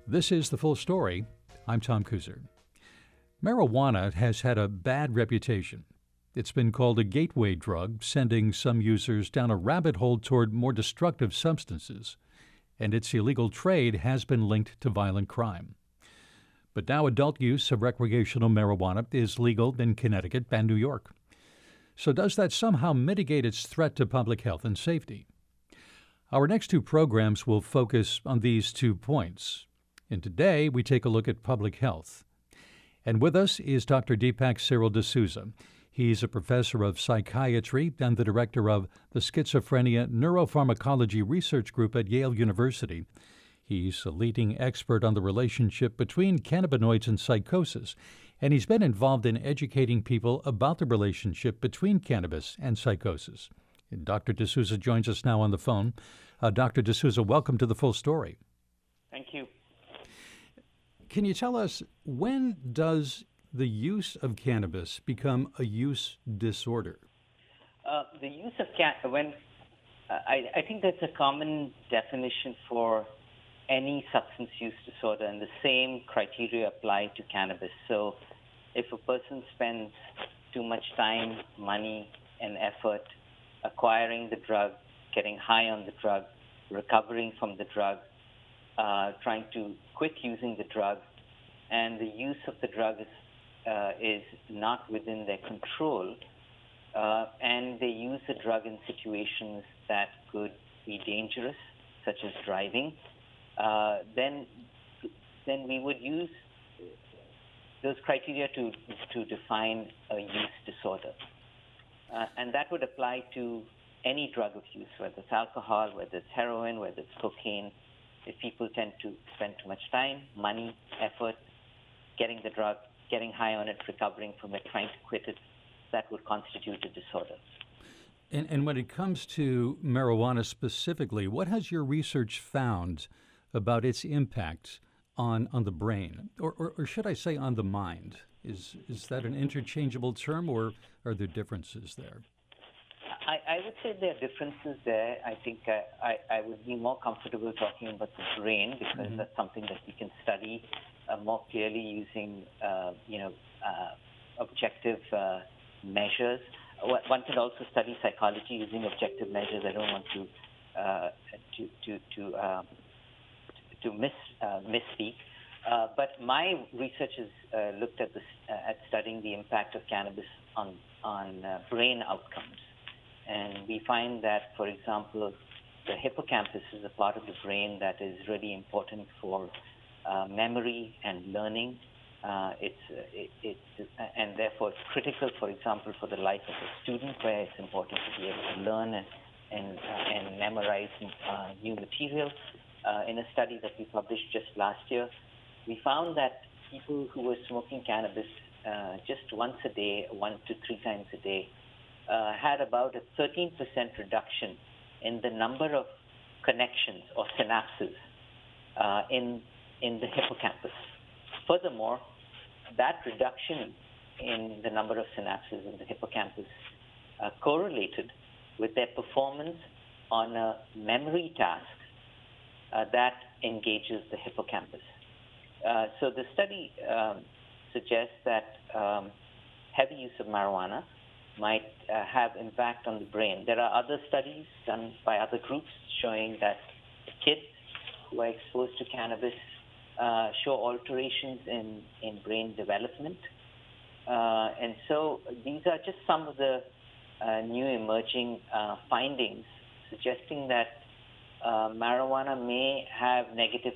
This is The Full Story. I'm Tom Kuzer. Marijuana has had a bad reputation. It's been called a gateway drug, sending some users down a rabbit hole toward more destructive substances. And its illegal trade has been linked to violent crime. But now adult use of recreational marijuana is legal in Connecticut and New York. So does that somehow mitigate its threat to public health and safety? Our next two programs will focus on these 2 points. And today, we take a look at public health. And with us is Dr. Deepak Cyril D'Souza. He's a professor of psychiatry and the director of the Schizophrenia Neuropharmacology Research Group at Yale University. He's a leading expert on the relationship between cannabinoids and psychosis, and he's been involved in educating people about the relationship between cannabis and psychosis. And Dr. D'Souza joins us now on the phone. Dr. D'Souza, welcome to The Full Story. Thank you. Can you tell us, when does the use of cannabis become a use disorder? The use of cannabis, I think that's a common definition for any substance use disorder, and the same criteria apply to cannabis. So if a person spends too much time, money, and effort acquiring the drug, getting high on the drug, recovering from the drug, trying to quit using the drug, and the use of the drug is not within their control, and they use the drug in situations that could be dangerous, such as driving, then we would use those criteria to define a use disorder. And that would apply to any drug of use, whether it's alcohol, whether it's heroin, whether it's cocaine. If people tend to spend too much time, money, effort, getting the drug, getting high on it, recovering from it, trying to quit it, that would constitute a disorder. And when it comes to marijuana specifically, what has your research found about its impact on the brain, or should I say on the mind? Is that an interchangeable term, or are there differences there? I would say there are differences there. I think I would be more comfortable talking about the brain because that's something that we can study more clearly using, objective measures. One can also study psychology using objective measures. I don't want to misspeak. But my research has looked at studying the impact of cannabis on brain outcomes. And we find that, for example, the hippocampus is a part of the brain that is really important for memory and learning. And therefore it's critical, for example, for the life of a student, where it's important to be able to learn and memorize new material. In a study that we published just last year, we found that people who were smoking cannabis just once a day, 1 to 3 times a day, had about a 13% reduction in the number of connections or synapses in the hippocampus. Furthermore, that reduction in the number of synapses in the hippocampus correlated with their performance on a memory task that engages the hippocampus. So the study suggests that heavy use of marijuana might have impact on the brain. There are other studies done by other groups showing that kids who are exposed to cannabis show alterations in brain development. And so these are just some of the new emerging findings suggesting that marijuana may have a negative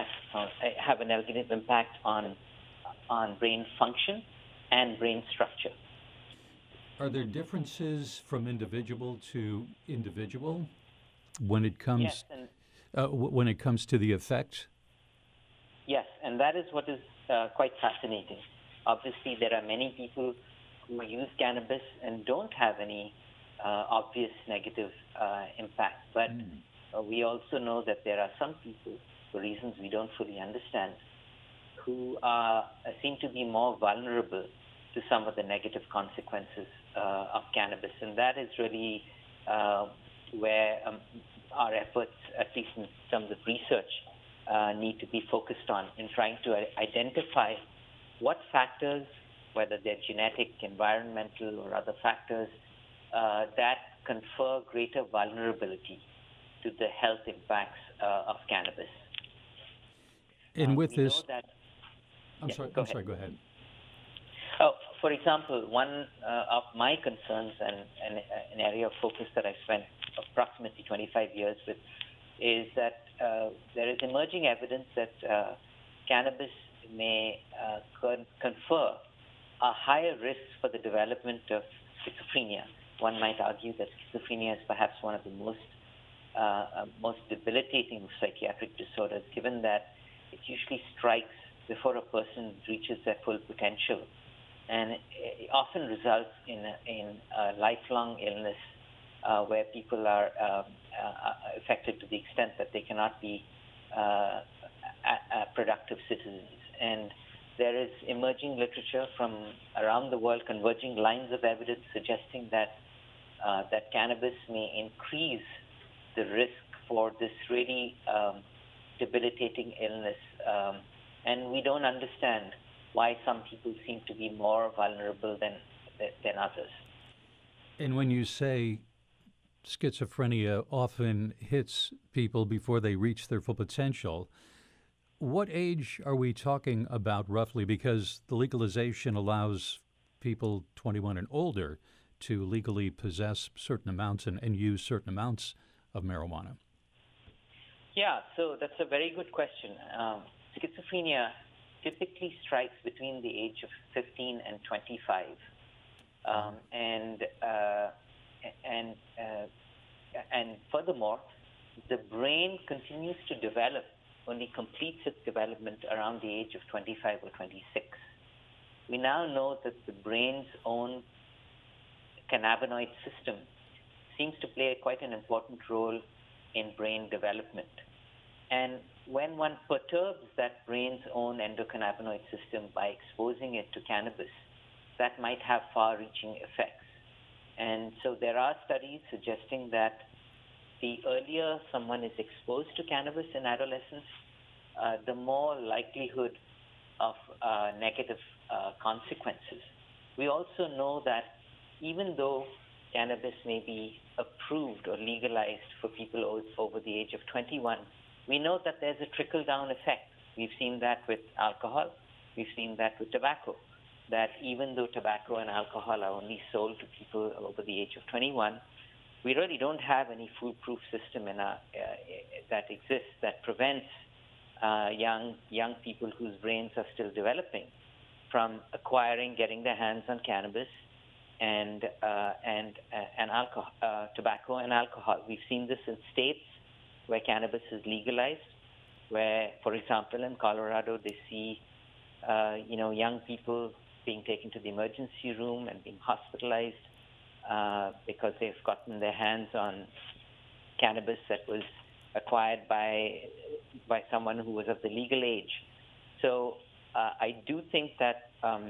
impact on brain function and brain structure. Are there differences from individual to individual when it comes to the effect? Yes, and that is what is quite fascinating. Obviously, there are many people who use cannabis and don't have any obvious negative impact. But we also know that there are some people, for reasons we don't fully understand, who seem to be more vulnerable to some of the negative consequences of cannabis. And that is really where our efforts, at least in terms of research, need to be focused on in trying to identify what factors, whether they're genetic, environmental, or other factors, that confer greater vulnerability to the health impacts of cannabis. And with We this, know that. I'm Yeah, sorry. go I'm sorry. ahead. Go ahead. For example, one of my concerns and an area of focus that I spent approximately 25 years with is that there is emerging evidence that cannabis may confer a higher risk for the development of schizophrenia. One might argue that schizophrenia is perhaps one of the most debilitating psychiatric disorders, given that it usually strikes before a person reaches their full potential, and it often results in a lifelong illness where people are affected to the extent that they cannot be productive citizens. And there is emerging literature from around the world, converging lines of evidence suggesting that cannabis may increase the risk for this really debilitating illness. And we don't understand why some people seem to be more vulnerable than others. And when you say schizophrenia often hits people before they reach their full potential, what age are we talking about roughly? Because the legalization allows people 21 and older to legally possess certain amounts and use certain amounts of marijuana. Yeah, so that's a very good question. Schizophrenia typically strikes between the age of 15 and 25. And furthermore, the brain continues to develop, only completes its development around the age of 25 or 26. We now know that the brain's own cannabinoid system seems to play quite an important role in brain development. And when one perturbs that brain's own endocannabinoid system by exposing it to cannabis, that might have far-reaching effects. And so there are studies suggesting that the earlier someone is exposed to cannabis in adolescence, the more likelihood of negative consequences. We also know that even though cannabis may be approved or legalized for people over the age of 21, we know that there's a trickle-down effect. We've seen that with alcohol. We've seen that with tobacco, that even though tobacco and alcohol are only sold to people over the age of 21, we really don't have any foolproof system that exists that prevents young people whose brains are still developing from getting their hands on cannabis and alcohol, tobacco and alcohol. We've seen this in states where cannabis is legalized, where, for example, in Colorado, they see young people being taken to the emergency room and being hospitalized because they've gotten their hands on cannabis that was acquired by someone who was of the legal age. So I do think that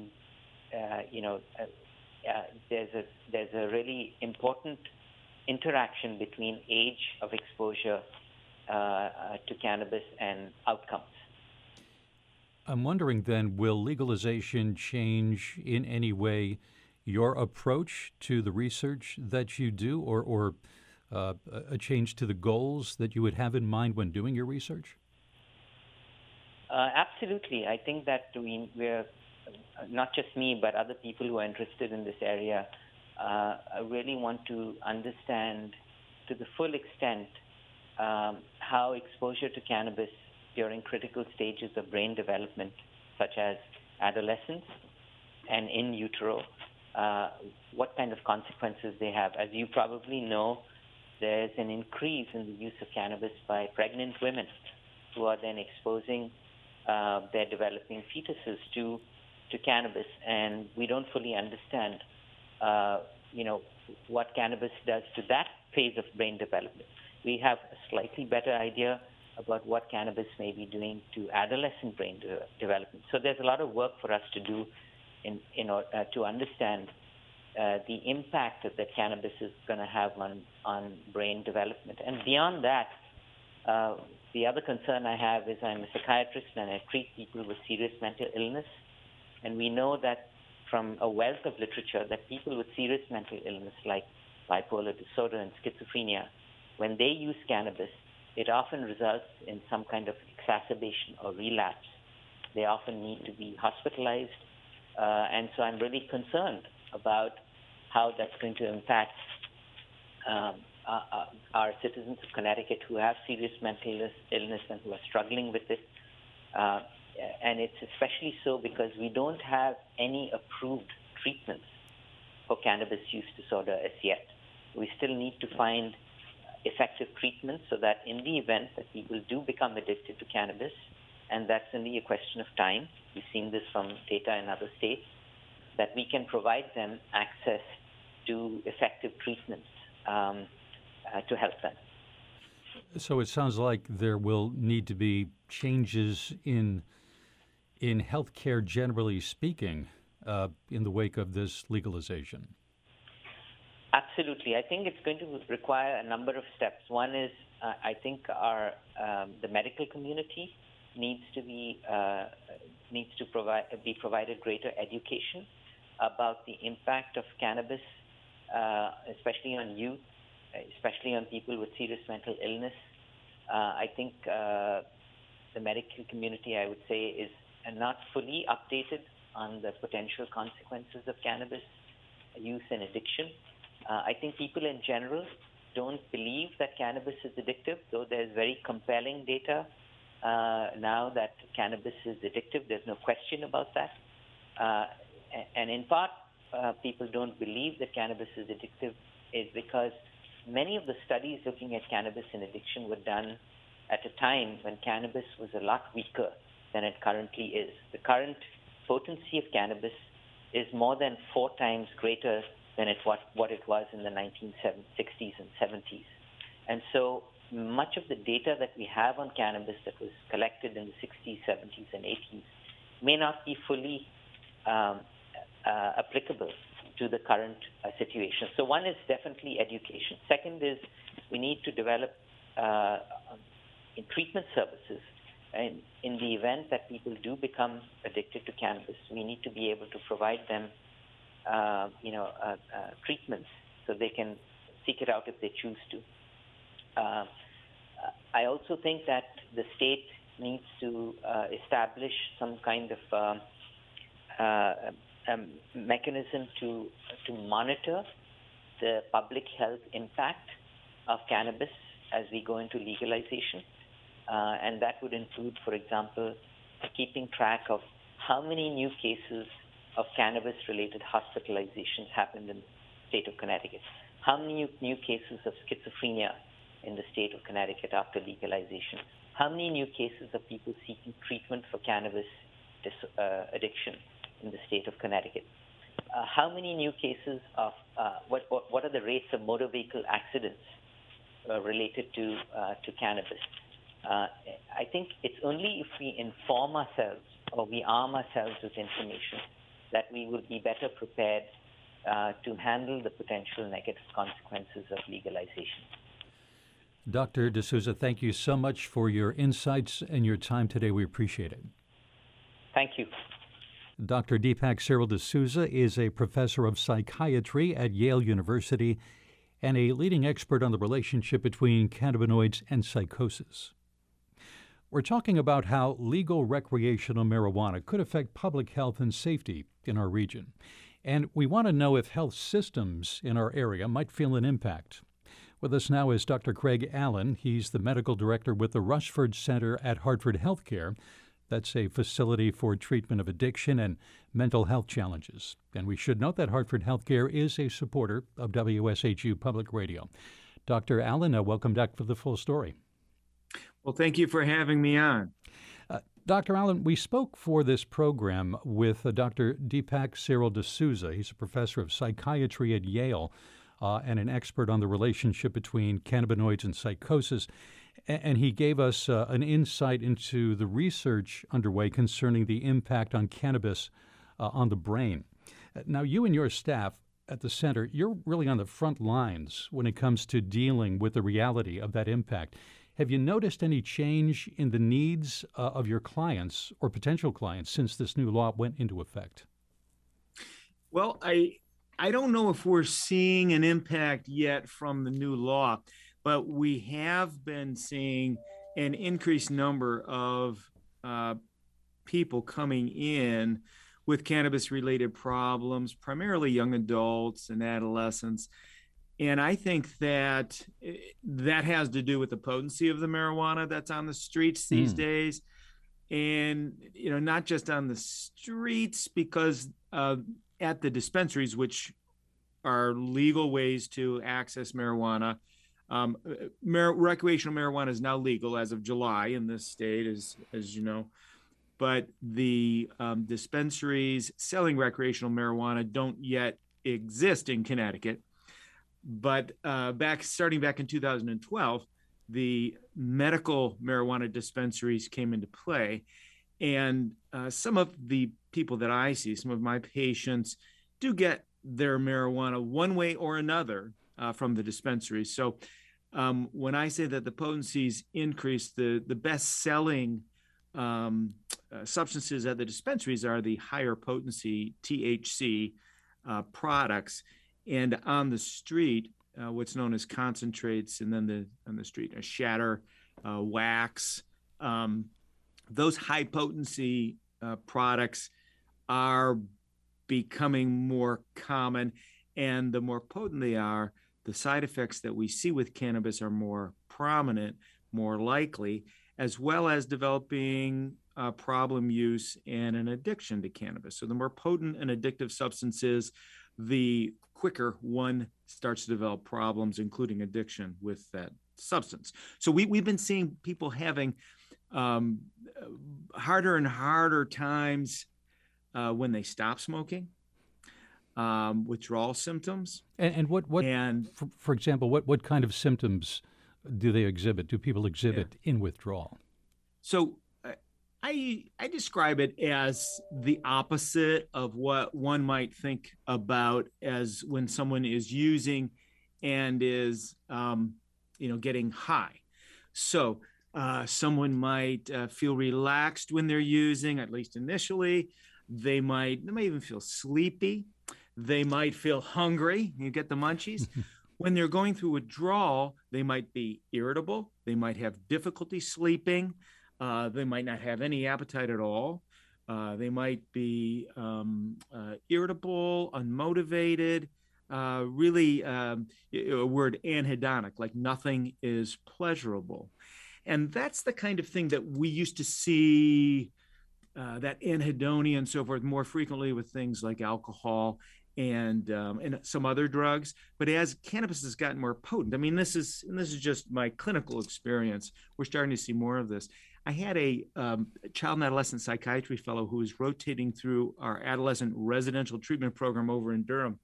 there's a really important interaction between age of exposure to cannabis and outcomes. I'm wondering then, will legalization change in any way your approach to the research that you do, or a change to the goals that you would have in mind when doing your research? Absolutely. I think that we're, not just me, but other people who are interested in this area, really want to understand to the full extent how exposure to cannabis during critical stages of brain development, such as adolescence and in utero, what kind of consequences they have. As you probably know, there's an increase in the use of cannabis by pregnant women who are then exposing their developing fetuses to cannabis, and we don't fully understand, what cannabis does to that phase of brain development. We have a slightly better idea about what cannabis may be doing to adolescent brain development. So there's a lot of work for us to do in order to understand the impact that cannabis is going to have on brain development. And beyond that, The other concern I have is I'm a psychiatrist and I treat people with serious mental illness. And we know that from a wealth of literature that people with serious mental illness like bipolar disorder and schizophrenia, when they use cannabis, it often results in some kind of exacerbation or relapse. They often need to be hospitalized. And so I'm really concerned about how that's going to impact our citizens of Connecticut who have serious mental illness and who are struggling with it. And it's especially so because we don't have any approved treatments for cannabis use disorder as yet. We still need to find effective treatments so that in the event that people do become addicted to cannabis, and that's only a question of time, we've seen this from data in other states, that we can provide them access to effective treatments to help them. So it sounds like there will need to be changes in healthcare, generally speaking, in the wake of this legalization. Absolutely. I think it's going to require a number of steps. One is, I think the medical community needs to be provided greater education about the impact of cannabis, especially on youth, especially on people with serious mental illness. I think the medical community, I would say, is not fully updated on the potential consequences of cannabis use and addiction. I think people in general don't believe that cannabis is addictive, though there's very compelling data now that cannabis is addictive. There's no question about that. And in part, people don't believe that cannabis is addictive is because many of the studies looking at cannabis and addiction were done at a time when cannabis was a lot weaker than it currently is. The current potency of cannabis is more than 4 times greater than what it was in the 1960s and 70s. And so much of the data that we have on cannabis that was collected in the 60s, 70s, and 80s may not be fully applicable to the current situation. So one is definitely education. Second is we need to develop treatment services. And in the event that people do become addicted to cannabis, we need to be able to provide them treatments so they can seek it out if they choose to. I also think that the state needs to establish some kind of mechanism to monitor the public health impact of cannabis as we go into legalization. And that would include, for example, keeping track of how many new cases of cannabis-related hospitalizations happened in the state of Connecticut, how many new cases of schizophrenia in the state of Connecticut after legalization, how many new cases of people seeking treatment for cannabis addiction in the state of Connecticut, how many new cases of what are the rates of motor vehicle accidents related to cannabis. I think it's only if we inform ourselves or we arm ourselves with information that we will be better prepared to handle the potential negative consequences of legalization. Dr. D'Souza, thank you so much for your insights and your time today. We appreciate it. Thank you. Dr. Deepak Cyril D'Souza is a professor of psychiatry at Yale University and a leading expert on the relationship between cannabinoids and psychosis. We're talking about how legal recreational marijuana could affect public health and safety in our region. And we want to know if health systems in our area might feel an impact. With us now is Dr. Craig Allen. He's the medical director with the Rushford Center at Hartford Healthcare. That's a facility for treatment of addiction and mental health challenges. And we should note that Hartford Healthcare is a supporter of WSHU Public Radio. Dr. Allen, welcome back for the full story. Well, thank you for having me on. Dr. Allen, we spoke for this program with Dr. Deepak Cyril D'Souza. He's a professor of psychiatry at Yale and an expert on the relationship between cannabinoids and psychosis. And he gave us an insight into the research underway concerning the impact on cannabis on the brain. Now, you and your staff at the center, you're really on the front lines when it comes to dealing with the reality of that impact. Have you noticed any change in the needs of your clients or potential clients since this new law went into effect? Well, I don't know if we're seeing an impact yet from the new law, but we have been seeing an increased number of people coming in with cannabis-related problems, primarily young adults and adolescents. And I think that that has to do with the potency of the marijuana that's on the streets these days. And, not just on the streets, because at the dispensaries, which are legal ways to access marijuana, recreational marijuana is now legal as of July in this state, as you know. But the dispensaries selling recreational marijuana don't yet exist in Connecticut. But starting back in 2012, the medical marijuana dispensaries came into play. And some of the people that I see, some of my patients, do get their marijuana one way or another from the dispensaries. So when I say that the potencies increase, the best-selling substances at the dispensaries are the higher potency THC products. And on the street, what's known as concentrates, and then on the street, a shatter, wax. Those high potency products are becoming more common, and the more potent they are, the side effects that we see with cannabis are more prominent, more likely, as well as developing problem use and an addiction to cannabis. So the more potent an addictive substance is, the quicker one starts to develop problems, including addiction with that substance. So we've been seeing people having harder and harder times when they stop smoking, withdrawal symptoms. And for example, what kind of symptoms do they exhibit? Do people exhibit in withdrawal? So I describe it as the opposite of what one might think about as when someone is using and is, getting high. So someone might feel relaxed when they're using, at least initially. They might even feel sleepy. They might feel hungry. You get the munchies. When they're going through withdrawal, they might be irritable. They might have difficulty sleeping. They might not have any appetite at all. They might be irritable, unmotivated, really a word anhedonic, like nothing is pleasurable. And that's the kind of thing that we used to see, that anhedonia and so forth, more frequently with things like alcohol and some other drugs. But as cannabis has gotten more potent, I mean, this is just my clinical experience, we're starting to see more of this. I had a child and adolescent psychiatry fellow who was rotating through our adolescent residential treatment program over in Durham.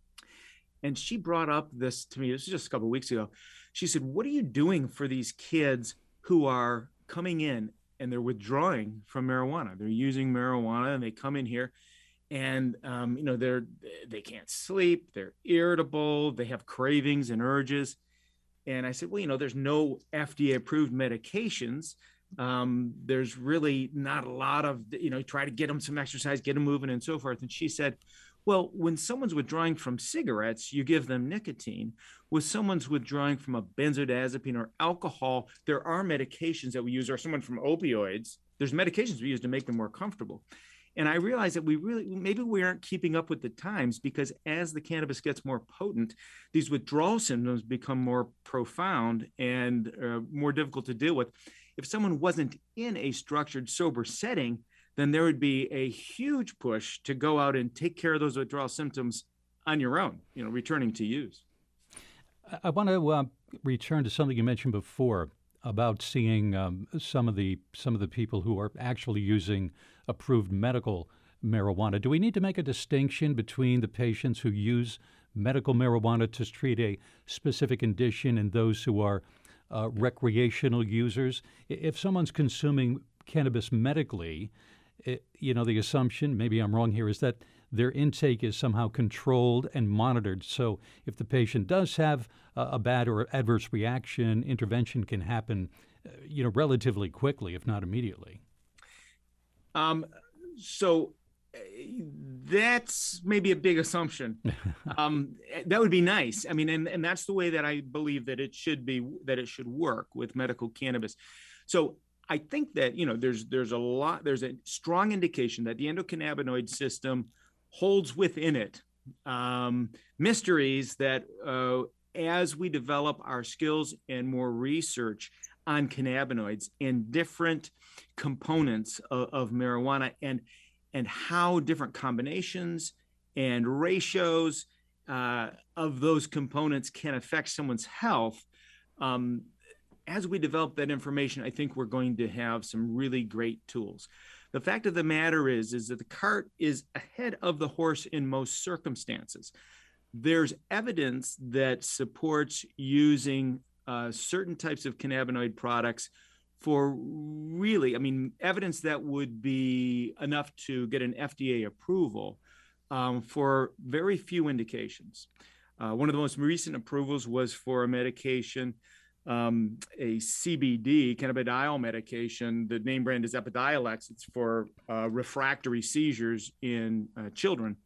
And she brought up this to me, this was just a couple of weeks ago. She said, what are you doing for these kids who are coming in and they're withdrawing from marijuana? They're using marijuana and they come in here and, they can't sleep, they're irritable, they have cravings and urges. And I said, well, there's no FDA approved medications. There's really not a lot of, try to get them some exercise, get them moving and so forth. And she said, well, when someone's withdrawing from cigarettes, you give them nicotine. When someone's withdrawing from a benzodiazepine or alcohol, there are medications that we use, or someone from opioids, there's medications we use to make them more comfortable. And I realized that maybe we aren't keeping up with the times, because as the cannabis gets more potent, these withdrawal symptoms become more profound and more difficult to deal with. If someone wasn't in a structured, sober setting, then there would be a huge push to go out and take care of those withdrawal symptoms on your own, returning to use. I want to return to something you mentioned before about seeing some of the people who are actually using approved medical marijuana. Do we need to make a distinction between the patients who use medical marijuana to treat a specific condition and those who are recreational users? If someone's consuming cannabis medically, the assumption, maybe I'm wrong here, is that their intake is somehow controlled and monitored. So if the patient does have a bad or adverse reaction, intervention can happen, relatively quickly, if not immediately. So that's maybe a big assumption. That would be nice. I mean, and that's the way that I believe that it should work with medical cannabis. So I think that, there's a strong indication that the endocannabinoid system holds within it mysteries that as we develop our skills and more research on cannabinoids and different components of marijuana and how different combinations and ratios of those components can affect someone's health. As we develop that information, I think we're going to have some really great tools. The fact of the matter is that the cart is ahead of the horse in most circumstances. There's evidence that supports using certain types of cannabinoid products for evidence that would be enough to get an FDA approval for very few indications. One of the most recent approvals was for a medication, a CBD, cannabidiol medication. The name brand is Epidiolex. It's for refractory seizures in children.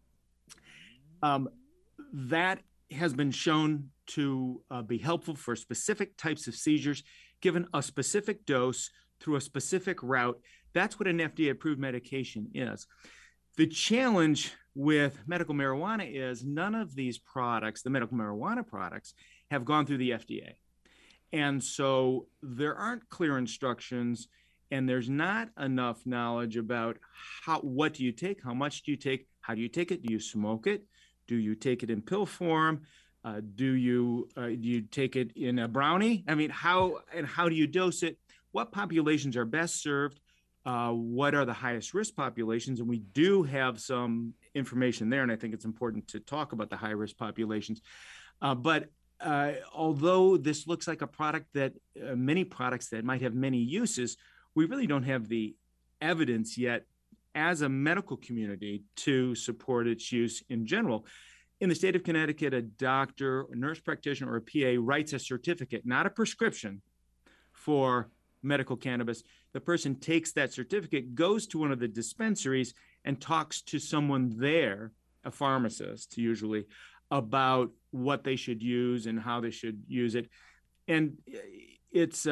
That has been shown to be helpful for specific types of seizures, given a specific dose through a specific route. That's what an FDA-approved medication is. The challenge with medical marijuana is none of these products, the medical marijuana products, have gone through the FDA. And so there aren't clear instructions, and there's not enough knowledge about what do you take, how much do you take, how do you take it, do you smoke it, do you take it in pill form, do you take it in a brownie? I mean, how do you dose it? What populations are best served? What are the highest risk populations? And we do have some information there, and I think it's important to talk about the high risk populations. But although this looks like a product that many products that might have many uses, we really don't have the evidence yet as a medical community to support its use in general. In the state of Connecticut, a doctor, a nurse practitioner, or a PA writes a certificate, not a prescription, for medical cannabis. The person takes that certificate, goes to one of the dispensaries, and talks to someone there, a pharmacist usually, about what they should use and how they should use it. And it's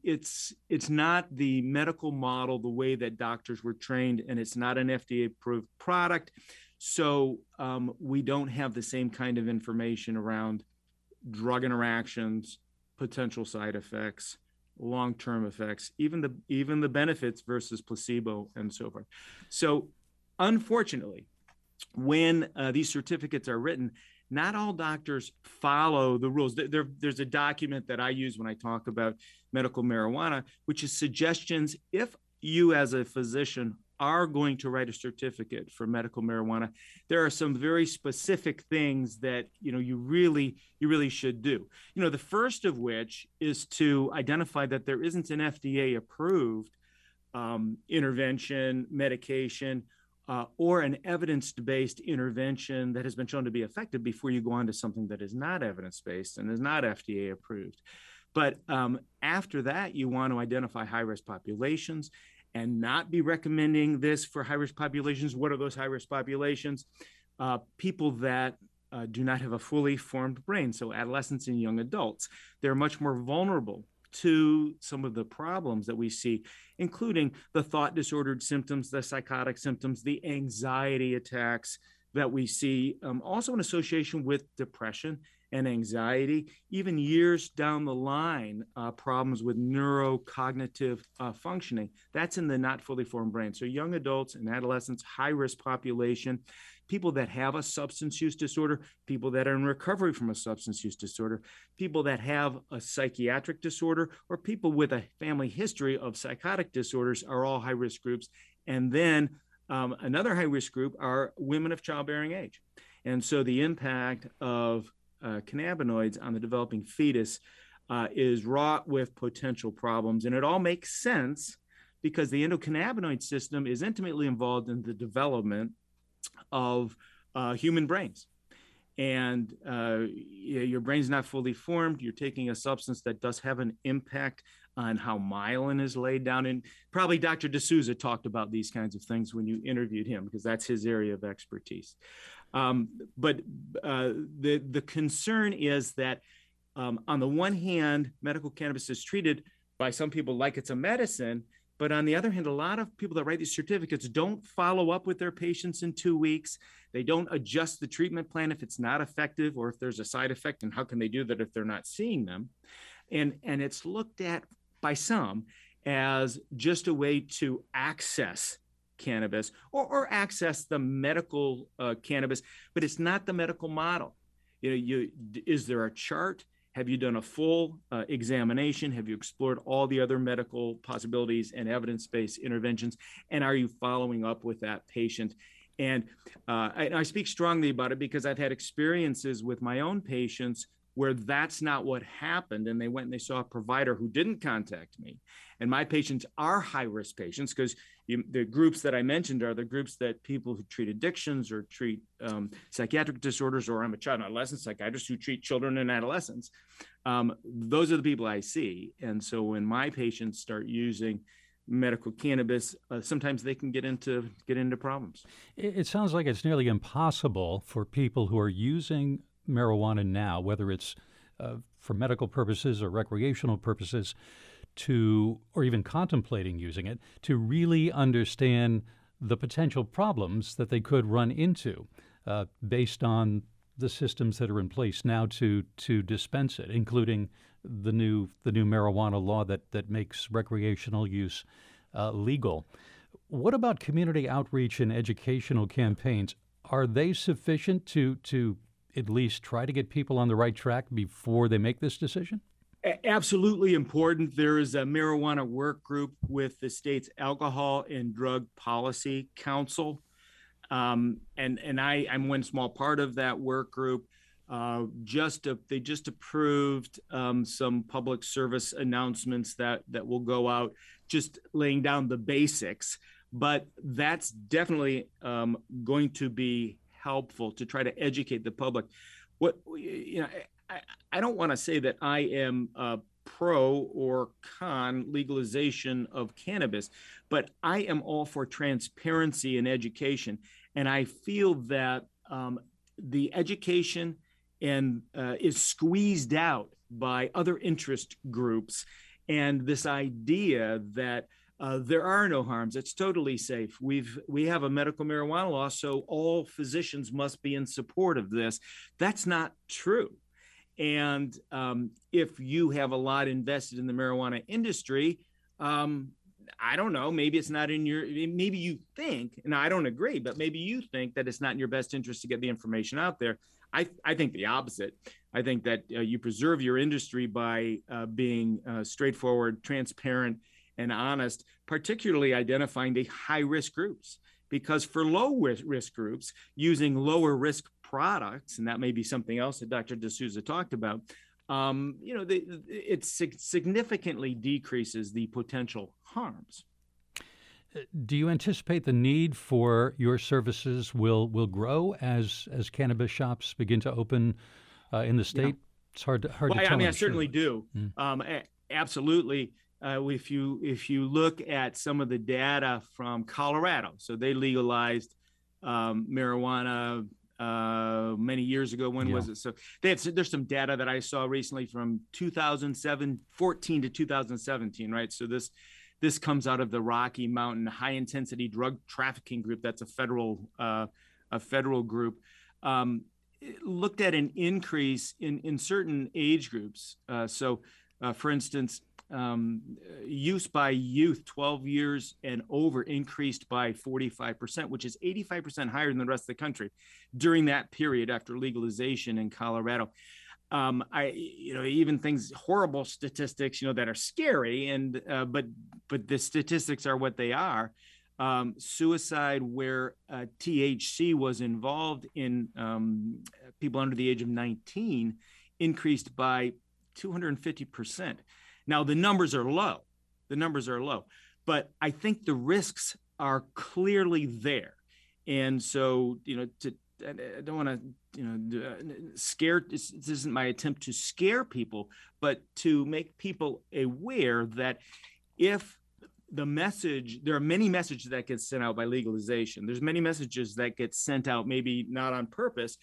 not the medical model the way that doctors were trained, and it's not an FDA-approved product. So we don't have the same kind of information around drug interactions, potential side effects, long-term effects, even the benefits versus placebo and so forth. So unfortunately, when these certificates are written, not all doctors follow the rules. There's a document that I use when I talk about medical marijuana, which is suggestions. If you as a physician are going to write a certificate for medical marijuana, there are some very specific things that you really should do. The first of which is to identify that there isn't an FDA-approved intervention, medication, or an evidence-based intervention that has been shown to be effective before you go on to something that is not evidence-based and is not FDA-approved. But after that, you want to identify high-risk populations and not be recommending this for high-risk populations. What are those high-risk populations? People that do not have a fully formed brain, so adolescents and young adults. They're much more vulnerable to some of the problems that we see, including the thought disordered symptoms, the psychotic symptoms, the anxiety attacks that we see, also in association with depression and anxiety, even years down the line, problems with neurocognitive functioning. That's in the not fully formed brain. So young adults and adolescents, high-risk population, people that have a substance use disorder, people that are in recovery from a substance use disorder, people that have a psychiatric disorder, or people with a family history of psychotic disorders are all high-risk groups. And then another high-risk group are women of childbearing age. And so the impact of cannabinoids on the developing fetus is wrought with potential problems. And it all makes sense because the endocannabinoid system is intimately involved in the development of human brains. And your brain's not fully formed. You're taking a substance that does have an impact on how myelin is laid down. And probably Dr. D'Souza talked about these kinds of things when you interviewed him, because that's his area of expertise. But the concern is that on the one hand, medical cannabis is treated by some people like it's a medicine. But on the other hand, a lot of people that write these certificates don't follow up with their patients in 2 weeks. They don't adjust the treatment plan if it's not effective or if there's a side effect. And how can they do that if they're not seeing them? And it's looked at by some as just a way to access cannabis or access the medical cannabis, but it's not the medical model. Is there a chart? Have you done a full examination? Have you explored all the other medical possibilities and evidence-based interventions? And are you following up with that patient? And I speak strongly about it because I've had experiences with my own patients where that's not what happened. And they went and they saw a provider who didn't contact me. And my patients are high-risk patients because the groups that I mentioned are the groups that people who treat addictions or treat psychiatric disorders, or I'm a child and adolescent psychiatrist who treat children and adolescents. Those are the people I see. And so when my patients start using medical cannabis, sometimes they can get into problems. It sounds like it's nearly impossible for people who are using marijuana now, whether it's for medical purposes or recreational purposes, or even contemplating using it, to really understand the potential problems that they could run into based on the systems that are in place now to dispense it, including the new marijuana law that makes recreational use legal. What about community outreach and educational campaigns? Are they sufficient to at least try to get people on the right track before they make this decision? Absolutely important. There is a marijuana work group with the state's Alcohol and Drug Policy Council. And I'm one small part of that work group. They just approved some public service announcements that will go out, just laying down the basics. But that's definitely going to be helpful to try to educate the public. I don't want to say that I am pro or con legalization of cannabis, but I am all for transparency and education. And I feel that the education is squeezed out by other interest groups, and this idea that there are no harms. It's totally safe. We have a medical marijuana law, so all physicians must be in support of this. That's not true. And if you have a lot invested in the marijuana industry, I don't know, maybe it's not maybe you think, and I don't agree, but maybe you think that it's not in your best interest to get the information out there. I think the opposite. I think that you preserve your industry by being straightforward, transparent, and honest, particularly identifying the high-risk groups. Because for low-risk groups, using lower-risk products, and that may be something else that Dr. D'Souza talked about, it significantly decreases the potential harms. Do you anticipate the need for your services will grow as cannabis shops begin to open in the state? Yeah. It's hard to tell. I certainly do. Absolutely. If you look at some of the data from Colorado, so they legalized marijuana many years ago. When was it? So there's some data that I saw recently from 2014 to 2017, right? So this comes out of the Rocky Mountain High Intensity Drug Trafficking Group. That's a federal group. Looked at an increase in certain age groups. For instance, use by youth 12 years and over increased by 45%, which is 85% higher than the rest of the country during that period after legalization in Colorado. Even things, horrible statistics, that are scary, but the statistics are what they are. Suicide where THC was involved in people under the age of 19 increased by 250%. Now, the numbers are low, but I think the risks are clearly there. And so, I don't want to, scare. This isn't my attempt to scare people, but to make people aware that if there are many messages that get sent out by legalization. There's many messages that get sent out, maybe not on purpose,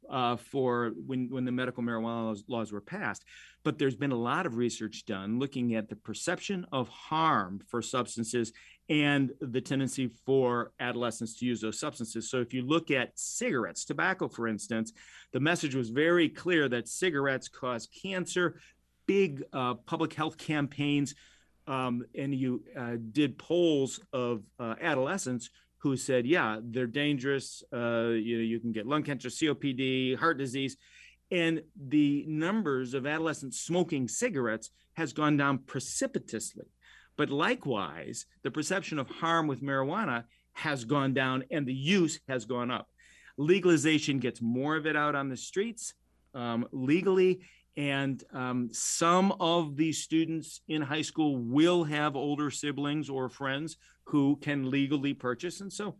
for when the medical marijuana laws were passed. But there's been a lot of research done looking at the perception of harm for substances and the tendency for adolescents to use those substances. So if you look at cigarettes, tobacco, for instance, the message was very clear that cigarettes cause cancer. Big public health campaigns, and you did polls of adolescents who said, yeah, they're dangerous. You can get lung cancer, COPD, heart disease. And the numbers of adolescents smoking cigarettes has gone down precipitously. But likewise, the perception of harm with marijuana has gone down and the use has gone up. Legalization gets more of it out on the streets legally. And some of these students in high school will have older siblings or friends who can legally purchase. And so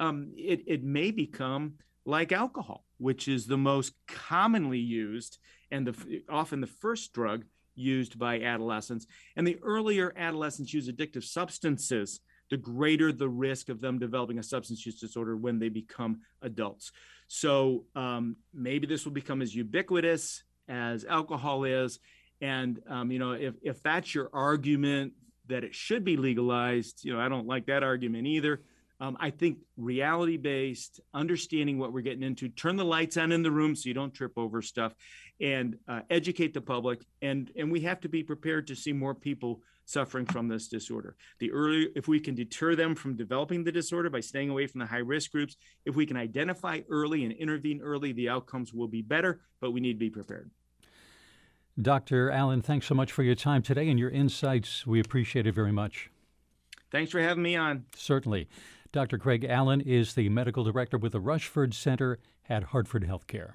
it may become like alcohol, which is the most commonly used and often the first drug used by adolescents. And the earlier adolescents use addictive substances, the greater the risk of them developing a substance use disorder when they become adults. So maybe this will become as ubiquitous as alcohol is. And, if that's your argument that it should be legalized, I don't like that argument either. I think reality-based, understanding what we're getting into, turn the lights on in the room so you don't trip over stuff, and educate the public. And we have to be prepared to see more people suffering from this disorder. If we can deter them from developing the disorder by staying away from the high-risk groups, if we can identify early and intervene early, the outcomes will be better, but we need to be prepared. Dr. Allen, thanks so much for your time today and your insights. We appreciate it very much. Thanks for having me on. Certainly. Dr. Craig Allen is the medical director with the Rushford Center at Hartford Healthcare.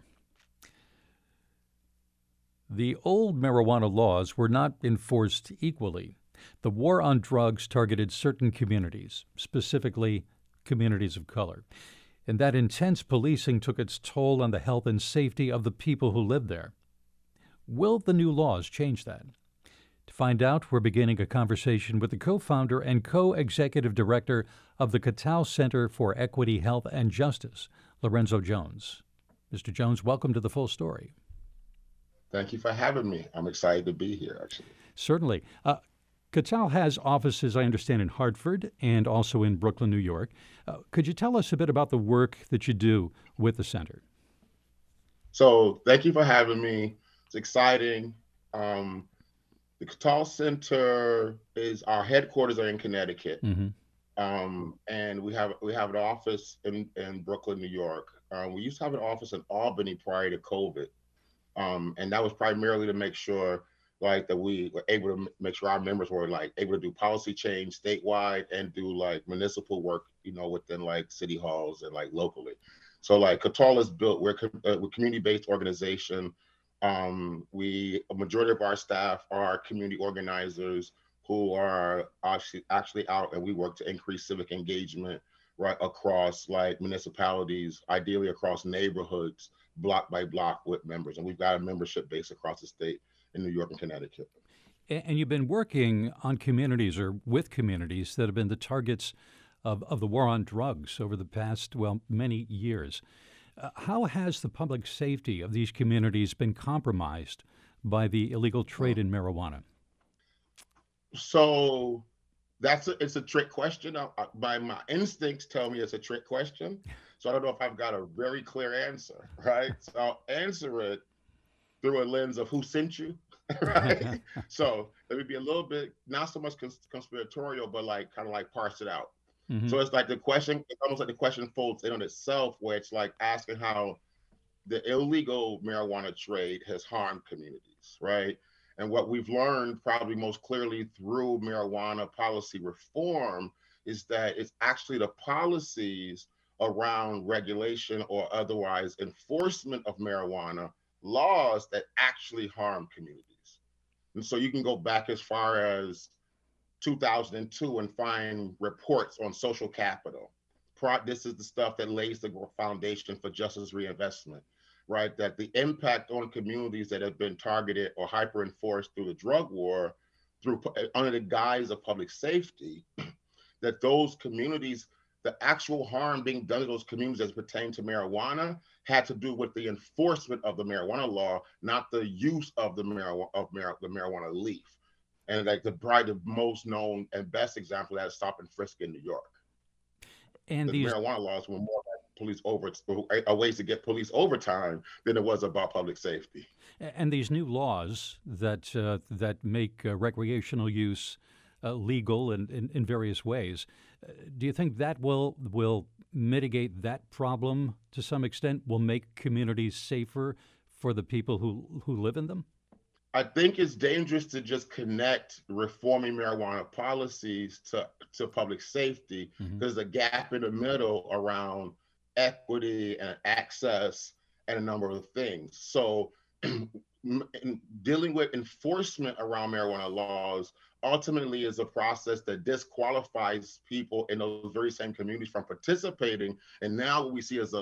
The old marijuana laws were not enforced equally. The war on drugs targeted certain communities, specifically communities of color. And that intense policing took its toll on the health and safety of the people who lived there. Will the new laws change that? To find out, we're beginning a conversation with the co-founder and co-executive director of the Cattell Center for Equity, Health, and Justice, Lorenzo Jones. Mr. Jones, welcome to The Full Story. Thank you for having me. I'm excited to be here, actually. Certainly. Cattell has offices, I understand, in Hartford and also in Brooklyn, New York. Could you tell us a bit about the work that you do with the center? So thank you for having me. It's exciting. The Cattell Center our headquarters are in Connecticut. Mm-hmm. And we have an office in Brooklyn, New York. We used to have an office in Albany prior to COVID. And that was primarily to make sure that we were able to make sure our members were able to do policy change statewide and do municipal work, within city halls and locally. So Cattell is built, we're a community-based organization. A majority of our staff are community organizers who are actually out, and we work to increase civic engagement right across municipalities, ideally across neighborhoods, block by block with members. And we've got a membership base across the state in New York and Connecticut. And you've been working on communities or with communities that have been the targets of the war on drugs over the past, many years. How has the public safety of these communities been compromised by the illegal trade in marijuana? So it's a trick question. My instincts tell me it's a trick question. So I don't know if I've got a very clear answer, right? So I'll answer it through a lens of who sent you, right? So let me be a little bit, not so much conspiratorial, but kind of parse it out. Mm-hmm. So it's almost like the question folds in on itself, where it's asking how the illegal marijuana trade has harmed communities, right? And what we've learned probably most clearly through marijuana policy reform is that it's actually the policies around regulation or otherwise enforcement of marijuana laws that actually harm communities. And so you can go back as far as 2002 and find reports on social capital, this is the stuff that lays the foundation for justice reinvestment, right? That the impact on communities that have been targeted or hyper enforced through the drug war, through under the guise of public safety, that those communities, the actual harm being done to those communities as pertain to marijuana had to do with the enforcement of the marijuana law, not the use of the marijuana leaf. And like probably the most known and best example of that is stop and frisk in New York. And The these marijuana laws were more like police ways to get police overtime than it was about public safety. and these new laws that make recreational use legal in various ways. Do you think that will mitigate that problem to some extent? Will make communities safer for the people who live in them? I think it's dangerous to just connect reforming marijuana policies to public safety. Mm-hmm. There's a gap in the middle around equity and access and a number of things. So dealing with enforcement around marijuana laws ultimately is a process that disqualifies people in those very same communities from participating. And now what we see is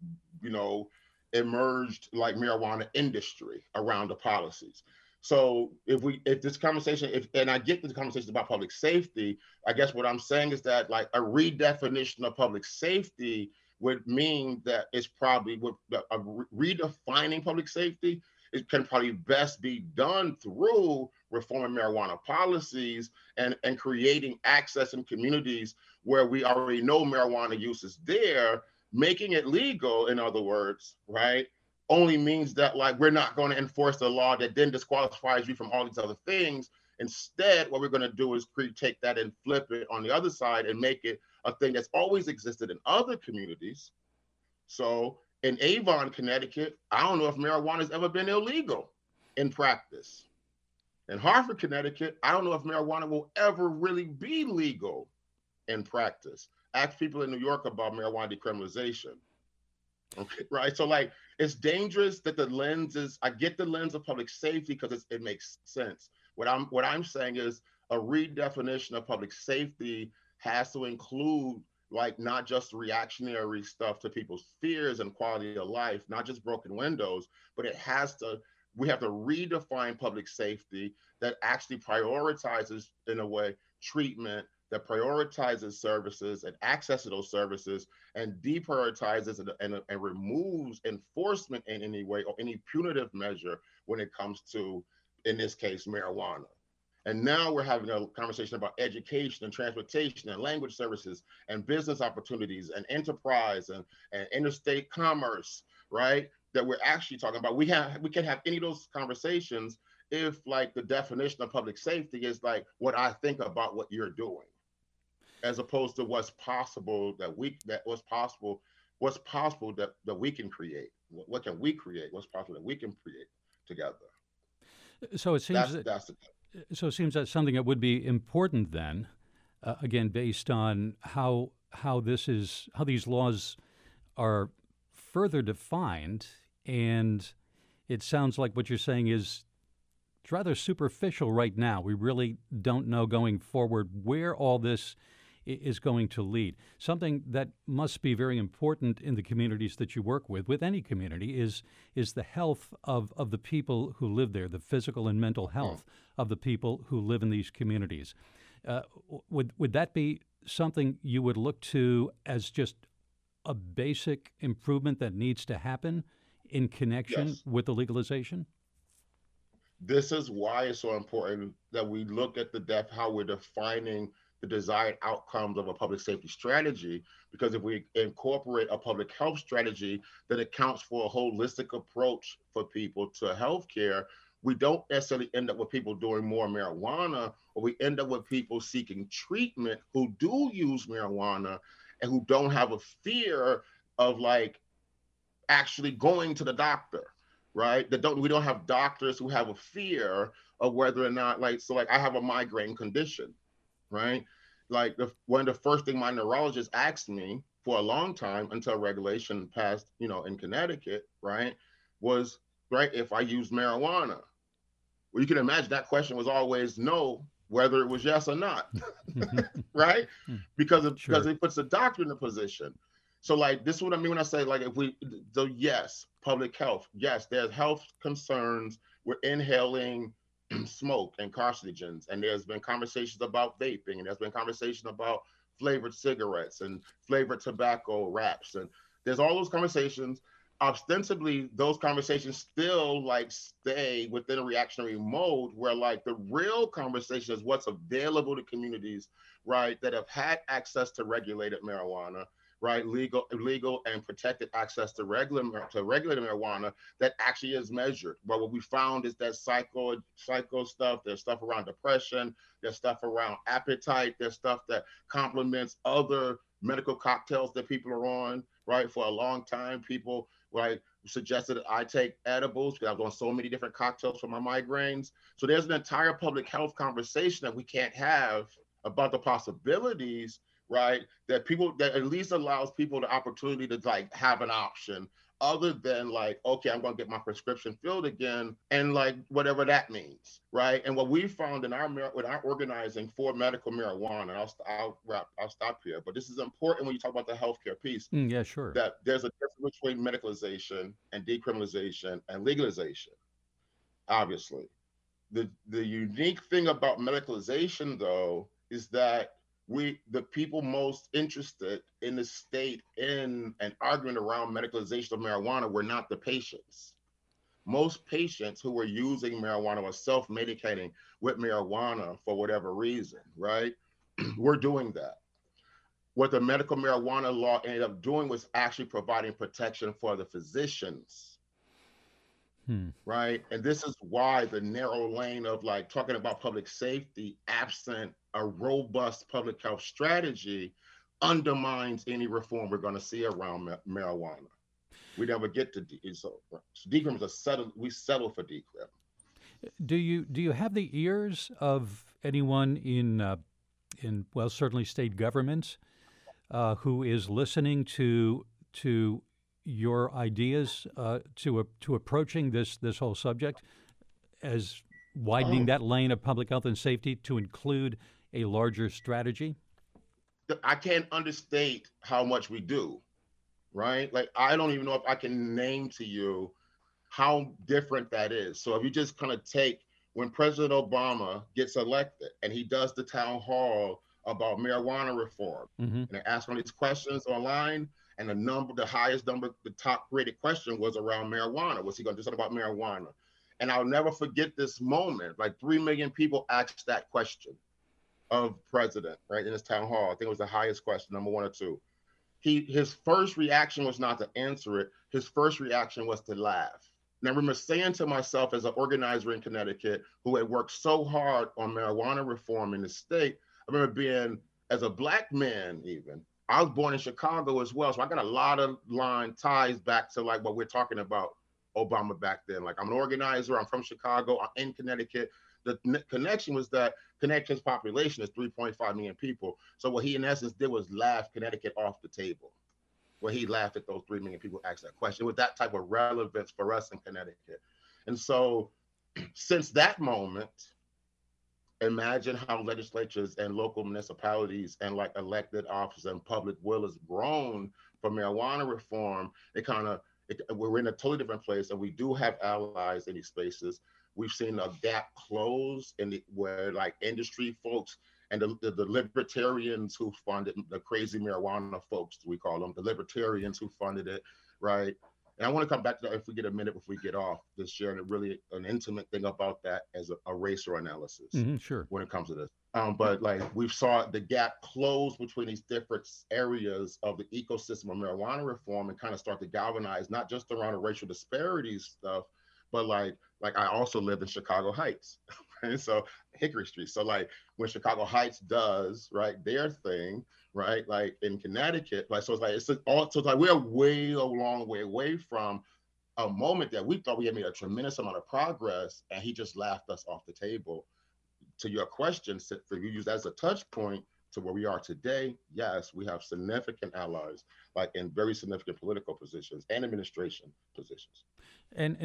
emerged like marijuana industry around the policies. So if this conversation, and I get the conversation about public safety, I guess what I'm saying is that like a redefinition of public safety would mean that it's probably redefining public safety. It can probably best be done through reforming marijuana policies and creating access in communities where we already know marijuana use is there. Making it legal, in other words, right, only means that like we're not going to enforce the law that then disqualifies you from all these other things. Instead, what we're going to do is take that and flip it on the other side and make it a thing that's always existed in other communities. So in Avon, Connecticut, I don't know if marijuana has ever been illegal in practice. In Hartford, Connecticut, I don't know if marijuana will ever really be legal in practice. Ask people in New York about marijuana decriminalization. Okay, right? So like, it's dangerous that the lens is, I get the lens of public safety because it makes sense. What I'm saying is a redefinition of public safety has to include like not just reactionary stuff to people's fears and quality of life, not just broken windows, but we have to redefine public safety that actually prioritizes, in a way, treatment, that prioritizes services and access to those services, and deprioritizes and removes enforcement in any way or any punitive measure when it comes to, in this case, marijuana. And now we're having a conversation about education and transportation and language services and business opportunities and enterprise and interstate commerce, right? That we're actually talking about. We can have any of those conversations if like the definition of public safety is like what I think about what you're doing, as opposed to what's possible that we can create. What can we create? What's possible that we can create together? So it seems it seems that's something that would be important then, again, based on how these laws are further defined, and it sounds like what you're saying is it's rather superficial right now. We really don't know going forward where all this is going to lead. Something that must be very important in the communities that you work with any community, is the health of the people who live there, the physical and mental health of the people who live in these communities. Would that be something you would look to as just a basic improvement that needs to happen in connection with the legalization? This is why it's so important that we look at how we're defining the desired outcomes of a public safety strategy, because if we incorporate a public health strategy that accounts for a holistic approach for people to healthcare, we don't necessarily end up with people doing more marijuana, or we end up with people seeking treatment who do use marijuana and who don't have a fear of like actually going to the doctor, right? We don't have doctors who have a fear of whether or not like I have a migraine condition, right? Like one of the first things my neurologist asked me for a long time until regulation passed, in Connecticut, right, was, right, if I use marijuana. Well, you can imagine that question was always no, whether it was yes or not, right? Because Sure. it puts the doctor in a position. So like this is what I mean when I say like if we so yes, public health, yes, there's health concerns. We're inhaling smoke and carcinogens, and there's been conversations about vaping, and there's been conversation about flavored cigarettes and flavored tobacco wraps, and there's all those conversations. Ostensibly, those conversations still like stay within a reactionary mode where like the real conversation is what's available to communities, right, that have had access to regulated marijuana, right, legal and protected access to regulated marijuana that actually is measured. But what we found is that psycho stuff, there's stuff around depression, there's stuff around appetite, there's stuff that complements other medical cocktails that people are on, right? For a long time, people right suggested that I take edibles because I was on so many different cocktails for my migraines. So there's an entire public health conversation that we can't have about the possibilities, right? That people that at least allows people the opportunity to like have an option other than like, okay, I'm gonna get my prescription filled again, and like whatever that means, right? And what we found in our with our organizing for medical marijuana, and I'll stop here, but this is important when you talk about the healthcare piece, Yeah, sure. that there's a difference between medicalization and decriminalization and legalization, obviously. The unique thing about medicalization though is that the people most interested in the state in an argument around medicalization of marijuana were not the patients. Most patients who were using marijuana or self-medicating with marijuana for whatever reason, right? We're doing that. What the medical marijuana law ended up doing was actually providing protection for the physicians, right? And this is why the narrow lane of like talking about public safety, absent a robust public health strategy, undermines any reform we're going to see around marijuana. We never get to so decrim is a settle. We settle for decrim. Do you have the ears of anyone in well, certainly state governments who is listening to your ideas to approaching this whole subject as widening that lane of public health and safety to include a larger strategy? I can't understate how much we do, right? Like I don't even know if I can name to you how different that is. So if you just kind of take when President Obama gets elected and he does the town hall about marijuana reform, and they ask all these questions online, and the highest number, the top rated question was around marijuana. Was he going to do something about marijuana? And I'll never forget this moment. Like 3 million people asked that question of president, right, in his town hall. I think it was the highest question, number 1 or 2. His first reaction was not to answer it. His first reaction was to laugh. And I remember saying to myself as an organizer in Connecticut who had worked so hard on marijuana reform in the state, I remember being, as a Black man even, I was born in Chicago as well. So I got a lot of ties back to like what we're talking about Obama back then. Like I'm an organizer, I'm from Chicago, I'm in Connecticut. The connection was that Connecticut's population is 3.5 million people. So what he in essence did was laugh Connecticut off the table. Where he laughed at those 3 million people asked that question with that type of relevance for us in Connecticut. And so since that moment, imagine how legislatures and local municipalities and like elected officers and public will has grown for marijuana reform. We're in a totally different place, and we do have allies in these spaces. We've seen a gap close where like industry folks and the libertarians who funded the crazy marijuana folks, we call them, the libertarians who funded it, right? And I want to come back to that if we get a minute before we get off, just sharing an intimate thing about that as a racer analysis Sure. when it comes to this. But like we saw the gap close between these different areas of the ecosystem of marijuana reform and kind of start to galvanize, not just around the racial disparities stuff, but like I also lived in Chicago Heights, right? So Hickory Street. So like when Chicago Heights does, right, their thing, right, like in Connecticut, like so it's like we're a long way away from a moment that we thought we had made a tremendous amount of progress, and he just laughed us off the table. To your question, for you use as a touch point to where we are today, yes, we have significant allies, like in very significant political positions and administration positions. And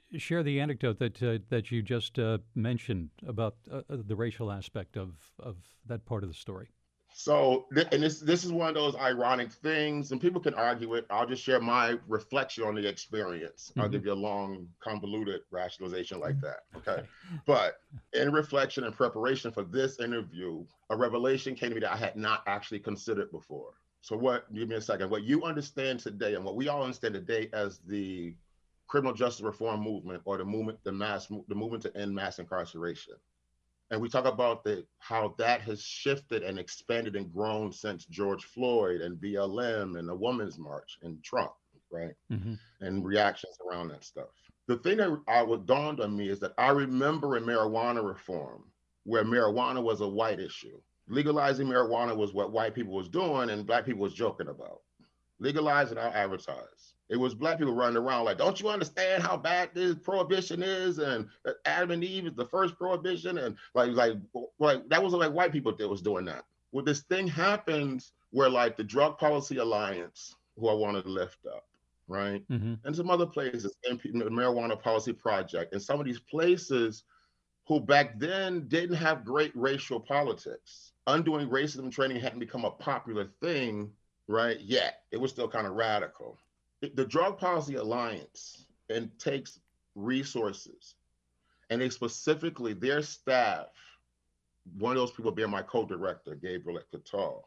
Share the anecdote that you just mentioned about the racial aspect of that part of the story. So, and this is one of those ironic things, and people can argue it. I'll just share my reflection on the experience. I'll Mm-hmm. give you a long, convoluted rationalization like that. Okay. Okay. But in reflection and preparation for this interview, a revelation came to me that I had not actually considered before. So, give me a second. What you understand today, and what we all understand today as the criminal justice reform movement, or the movement, the movement to end mass incarceration. And we talk about how that has shifted and expanded and grown since George Floyd and BLM and the Women's March and Trump, right? Mm-hmm. And reactions around that stuff. The thing that dawned on me is that I remember in marijuana reform, where marijuana was a white issue. Legalizing marijuana was what white people was doing and black people was joking about. Legalize it, I'll advertise. It was black people running around like, don't you understand how bad this prohibition is? And Adam and Eve is the first prohibition. And like that was like white people that was doing that. Well, this thing happens where like the Drug Policy Alliance, who I wanted to lift up, right? Mm-hmm. And some other places, the Marijuana Policy Project, and some of these places who back then didn't have great racial politics. Undoing racism training hadn't become a popular thing, right? Yet it was still kind of radical. The Drug Policy Alliance takes resources, and they specifically, their staff, one of those people being my co-director, Gabriel Catal,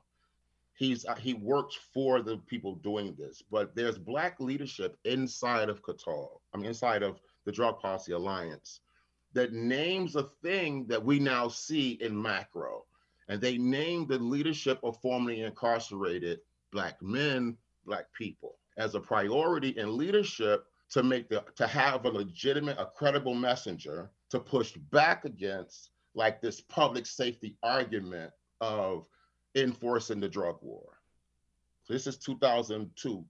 he works for the people doing this, but there's black leadership inside of Catal, inside of the Drug Policy Alliance, that names a thing that we now see in macro. And they name the leadership of formerly incarcerated Black men, Black people, as a priority in leadership to have a legitimate, a credible messenger to push back against like this public safety argument of enforcing the drug war. So this is 2002,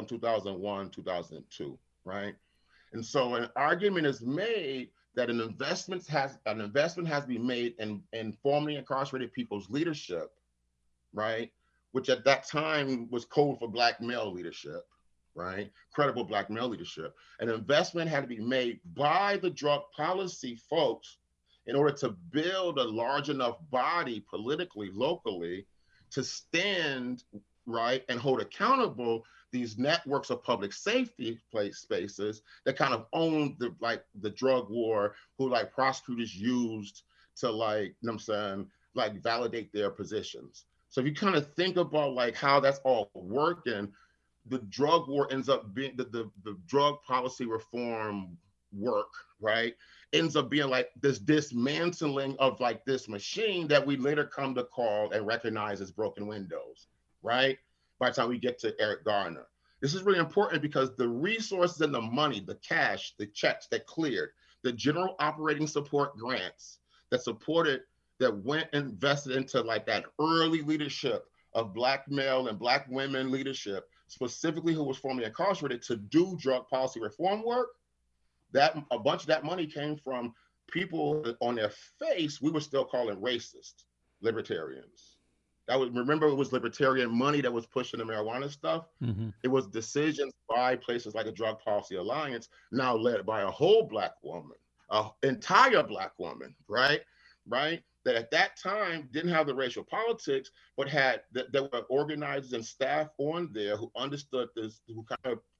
2001, 2002, right? And so an argument is made that an investment has to be made in formerly incarcerated people's leadership, right? Which at that time was code for Black male leadership, right? Credible Black male leadership. An investment had to be made by the drug policy folks in order to build a large enough body politically, locally, to stand, right, and hold accountable these networks of public safety spaces that kind of owned the drug war, who like prosecutors used to validate their positions. So if you kind of think about like how that's all working, the drug war ends up being the drug policy reform work, right? Ends up being like this dismantling of like this machine that we later come to call and recognize as broken windows, right? By the time we get to Eric Garner. This is really important because the resources and the money, the cash, the checks that cleared, the general operating support grants that supported, that went invested into like that early leadership of Black male and Black women leadership, specifically who was formerly incarcerated to do drug policy reform work, that a bunch of that money came from people that on their face we were still calling racist libertarians. Remember, it was libertarian money that was pushing the marijuana stuff. Mm-hmm. It was decisions by places like the Drug Policy Alliance, now led by a whole Black woman, an entire Black woman, right? That at that time didn't have the racial politics, but there were organizers and staff on there who understood this, who kind of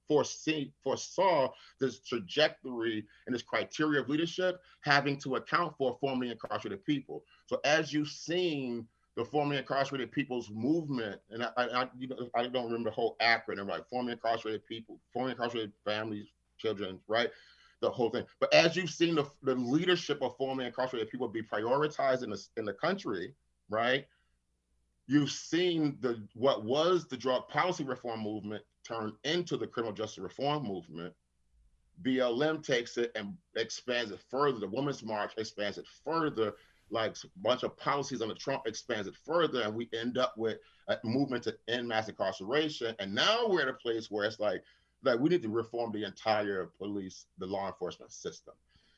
foresaw this trajectory and this criteria of leadership having to account for formerly incarcerated people. So as you've seen the formerly incarcerated people's movement, and I don't remember the whole acronym, like formerly incarcerated people, formerly incarcerated families, children, right? The whole thing. But as you've seen the leadership of formerly incarcerated people be prioritized in the country, right? You've seen what was the drug policy reform movement turn into the criminal justice reform movement. BLM takes it and expands it further. The Women's March expands it further. Like a bunch of policies under Trump expands it further, and we end up with a movement to end mass incarceration. And now we're at a place where it's like we need to reform the entire police, the law enforcement system.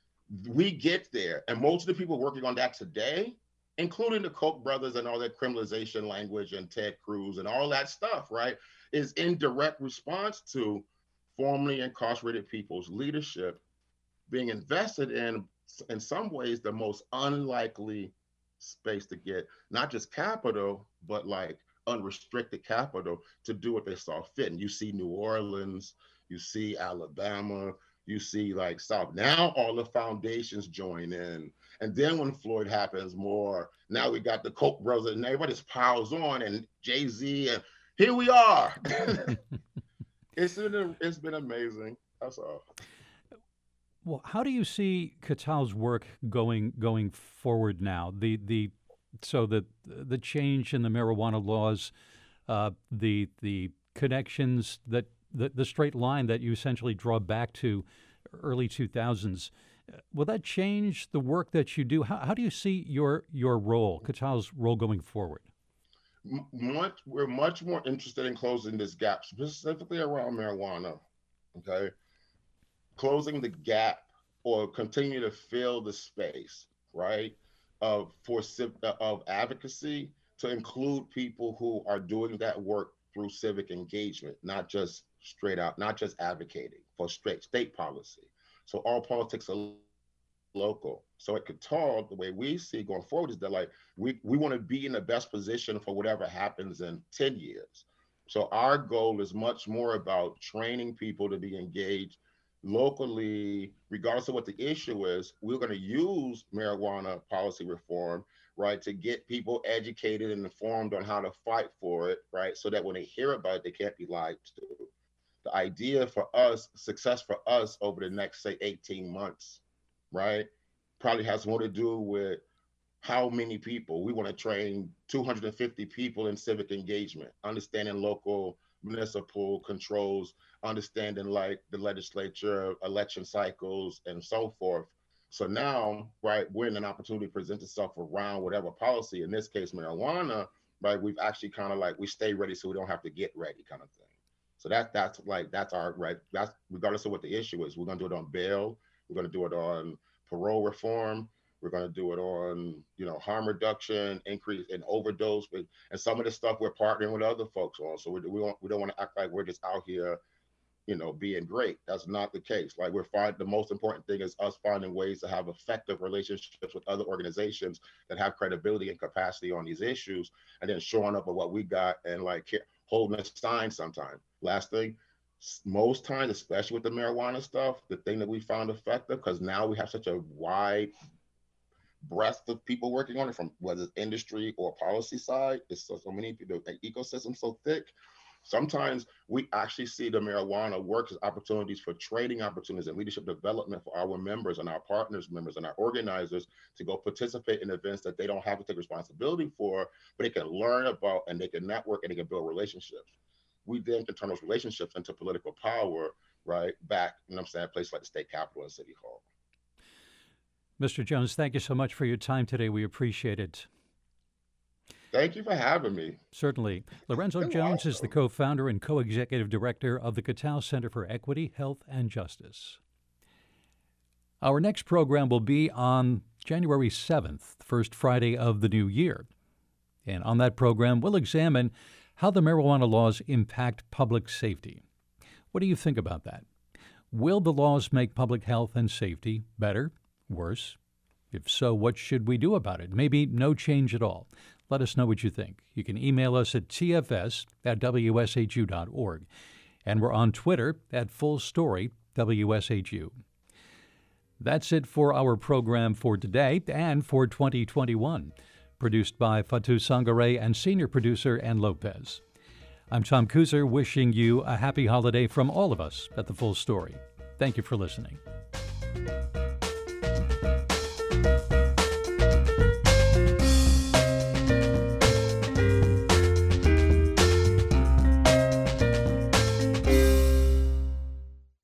We get there, and most of the people working on that today, including the Koch brothers and all that criminalization language and Ted Cruz and all that stuff, right, is in direct response to formerly incarcerated people's leadership being invested in some ways, the most unlikely space to get not just capital, but like unrestricted capital to do what they saw fit. And you see New Orleans, you see Alabama, you see like South. Now all the foundations join in. And then when Floyd happens more, now we got the Koch brothers and everybody just piles on, and Jay-Z, and here we are. It's been amazing. That's all. Well, how do you see Katal's work going forward now? The change in the marijuana laws, the connections that the straight line that you essentially draw back to early 2000s. Will that change the work that you do? How do you see your role, Katal's role, going forward? We're much more interested in closing this gap, specifically around marijuana. Okay, closing the gap or continue to fill the space, right, of advocacy, to include people who are doing that work through civic engagement, not just straight out, not just advocating for straight state policy. So all politics are local. So at Katal, the way we see going forward is that like we want to be in the best position for whatever happens in 10 years. So our goal is much more about training people to be engaged locally, regardless of what the issue is. We're going to use marijuana policy reform, right, to get people educated and informed on how to fight for it, right, so that when they hear about it, they can't be lied to. The idea for us, success for us over the next, say, 18 months, right, probably has more to do with how many people. We want to train 250 people in civic engagement, understanding local municipal controls, understanding like the legislature, election cycles, and so forth. So now, right, when an opportunity presents itself around whatever policy, in this case, marijuana, right, we've actually kind of like, we stay ready so we don't have to get ready kind of thing. So that's our, right, that's regardless of what the issue is. We're going to do it on bail. We're going to do it on parole reform. We're going to do it on, harm reduction, increase in overdose, and some of the stuff we're partnering with other folks on. So we don't want to act like we're just out here, being great. That's not the case. Like the most important thing is us finding ways to have effective relationships with other organizations that have credibility and capacity on these issues, and then showing up with what we got and like holding a sign sometime. Last thing, most times, especially with the marijuana stuff, the thing that we found effective, because now we have such a wide breadth of people working on it, from whether it's industry or policy side, it's so many people, the ecosystem so thick. Sometimes we actually see the marijuana work as opportunities for training opportunities and leadership development for our members and our partners members and our organizers to go participate in events that they don't have to take responsibility for, but they can learn about and they can network and they can build relationships. We then can turn those relationships into political power, right, back, places like the state capitol and city hall. Mr. Jones, thank you so much for your time today. We appreciate it. Thank you for having me. Certainly. Lorenzo Jones is the co-founder and co-executive director of the Katal Center for Equity, Health, and Justice. Our next program will be on January 7th, the first Friday of the new year. And on that program, we'll examine how the marijuana laws impact public safety. What do you think about that? Will the laws make public health and safety better, worse? If so, what should we do about it? Maybe no change at all. Let us know what you think. You can email us at tfs@wshu.org. And we're on Twitter at FullStoryWSHU. That's it for our program for today and for 2021. Produced by Fatou Sangare and senior producer Ann Lopez. I'm Tom Kuser, wishing you a happy holiday from all of us at The Full Story. Thank you for listening.